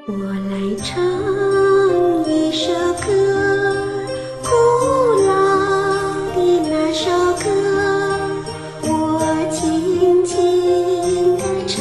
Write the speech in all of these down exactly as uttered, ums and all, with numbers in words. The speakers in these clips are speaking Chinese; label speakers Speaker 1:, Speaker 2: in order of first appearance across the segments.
Speaker 1: 我来唱一首歌，古老的那首歌，我轻轻地唱，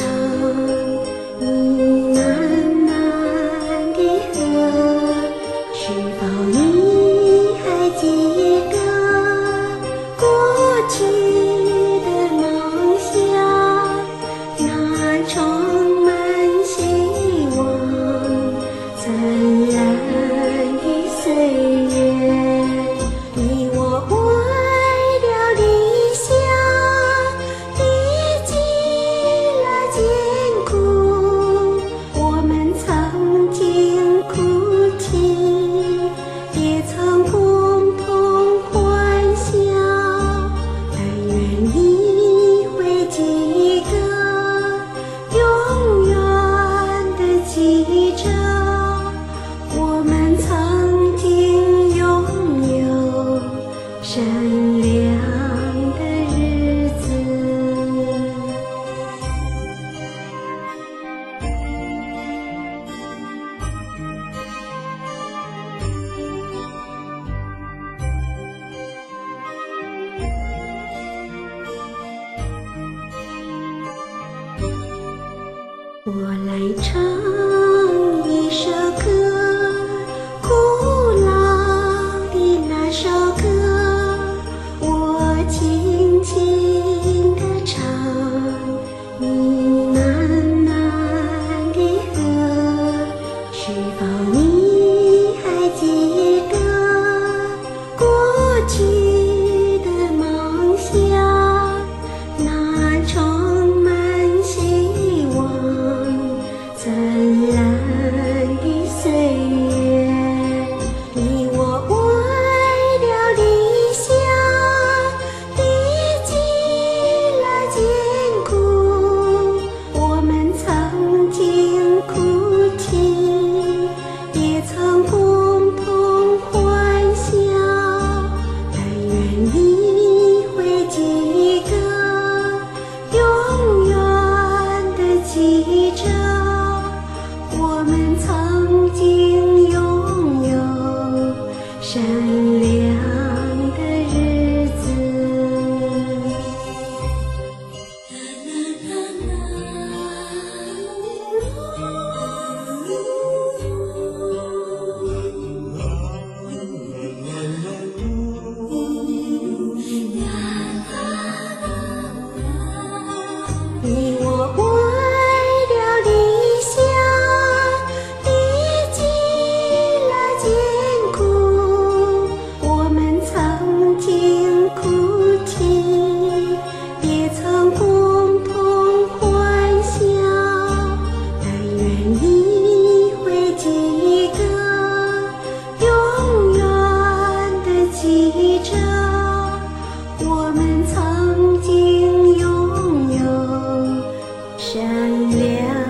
Speaker 1: 你慢慢地和。是否你还记得过去的梦想，那充满希望灿烂的岁月？你我为了理想历尽了艰苦，我们曾经哭泣，也曾共同欢笑。但愿你会记得，永远地记着，我们曾经拥有闪亮的日子。我来唱一首歌，古老的那首歌，我轻轻地唱，你慢慢地和。是否你还记得过去的梦想，那充满希望灿烂的岁月？你我为了理想历尽了艰苦，我们曾经哭泣，也曾共同欢笑。但愿你会记得，永远地记着，我们曾经拥有闪亮的日子。你我为了理想历尽了艰苦，我们曾经哭泣，也曾共同欢笑。但愿你会记得，永远地记着，我们曾经拥有闪亮